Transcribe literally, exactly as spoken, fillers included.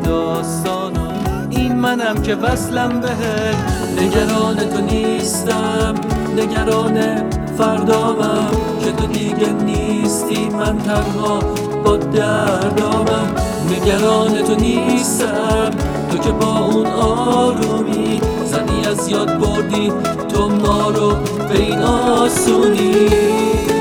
داستانو، این منم که وصلم بهت. نگران تو نیستم، نگران فردامم که تو دیگه نیستی، من تنها با دردامم. نگران تو نیستم، تو که با اون آرومی زنی از یاد بردی تو ما رو به این آسونی.